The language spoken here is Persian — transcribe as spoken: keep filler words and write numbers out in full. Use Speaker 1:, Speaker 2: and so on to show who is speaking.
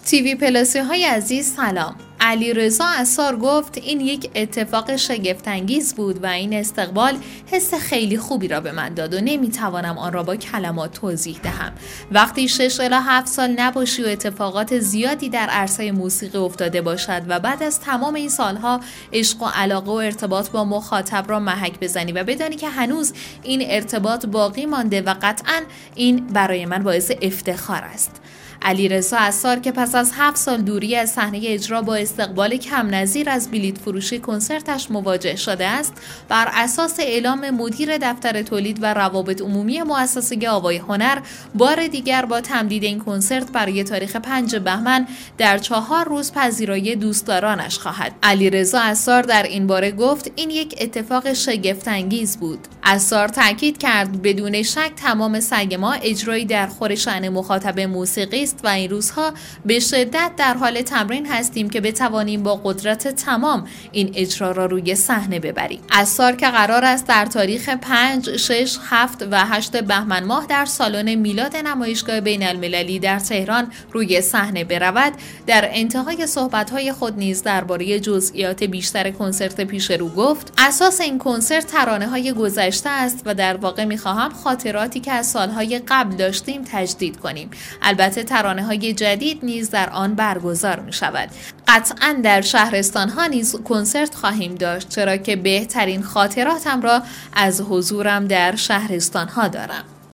Speaker 1: تیوی پلاسی های عزیز سلام. علیرضا عصار گفت این یک اتفاق شگفت‌انگیز بود و این استقبال حس خیلی خوبی را به من داد و نمیتوانم آن را با کلمات توضیح دهم. وقتی شش الی هفت سال نباشی و اتفاقات زیادی در عرصه موسیقی افتاده باشد و بعد از تمام این سالها عشق و علاقه و ارتباط با مخاطب را محک بزنی و بدانی که هنوز این ارتباط باقی مانده و قطعاً این برای من باعث افتخار است. علیرضا عصار که پس از هفت سال دوری از صحنه اجرا با استقبال کم نظیر از بلیط فروشی کنسرتش مواجه شده است، بر اساس اعلام مدیر دفتر تولید و روابط عمومی مؤسسه آوای هنر بار دیگر با تمدید این کنسرت برای تاریخ پنج بهمن در چهار روز پذیرایی دوستدارانش خواهد. علیرضا عصار در این باره گفت این یک اتفاق شگفت‌انگیز بود. عصار تاکید کرد بدون شک تمام سعی ما اجرایی در خور شأن مخاطب موسیقی و این روزها به شدت در حال تمرین هستیم که بتوانیم با قدرت تمام این اجرا را روی صحنه ببریم. عصار که قرار است در تاریخ پنج، شش، هفت و هشت بهمن ماه در سالن میلاد نمایشگاه بین المللی در تهران روی صحنه برود، در انتهای صحبت‌های خود نیز درباره جزئیات بیشتر کنسرت پیش رو گفت اساس این کنسرت ترانه‌های گذشته است و در واقع می‌خواهم خاطراتی که از سال‌های قبل داشتیم تجدید کنیم. البته ترانه‌های جدید نیز در آن برگزار می شود. قطعاً در شهرستان‌ها نیز کنسرت خواهیم داشت، چرا که بهترین خاطراتم را از حضورم در شهرستان‌ها دارم.